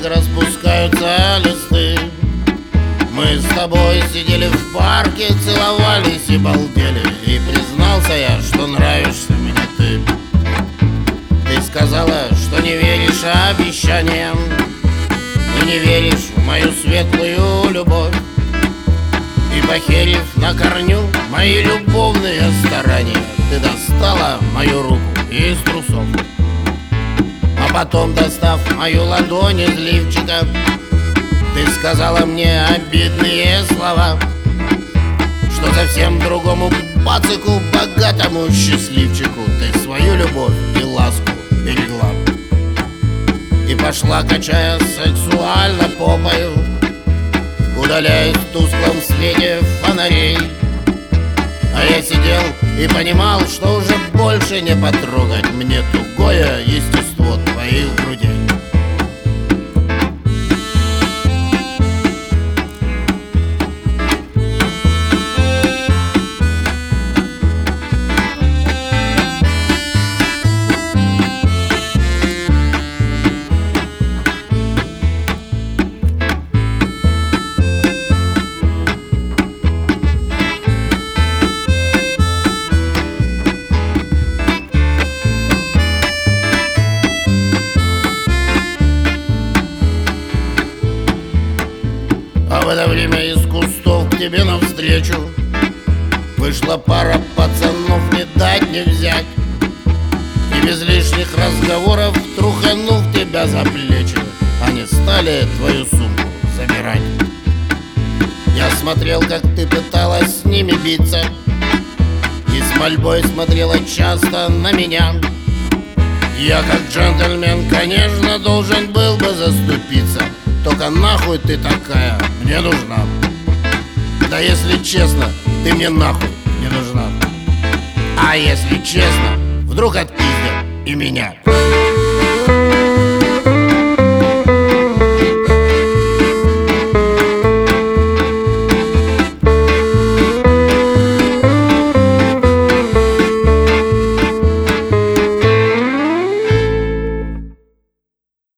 распускаются листы. Мы с тобой сидели в парке, целовались и балдели. И признался я, что нравишься мне ты. Ты сказала, что не веришь обещаниям и не веришь в мою светлую любовь. И похерив на корню мои любовные старания, ты достала мою руку из трусов. А потом, достав мою ладонь из лифчика, ты сказала мне обидные слова, что совсем другому пацику, богатому счастливчику, ты свою любовь и ласку берегла. И пошла, качая сексуально попою, удаляясь в тусклом свете фонарей. А я сидел и понимал, что уже больше не потрогать мне тугое естество твоих грудей. А в это время из кустов к тебе навстречу вышла пара пацанов, не дать не взять. И без лишних разговоров, труханув тебя за плечи, они стали твою сумку забирать. Я смотрел, как ты пыталась с ними биться, и с мольбой смотрела часто на меня. Я как джентльмен, конечно, должен был бы заступиться. Только нахуй ты такая мне нужна? Да если честно, ты мне нахуй не нужна. А если честно, вдруг отпиздят и меня.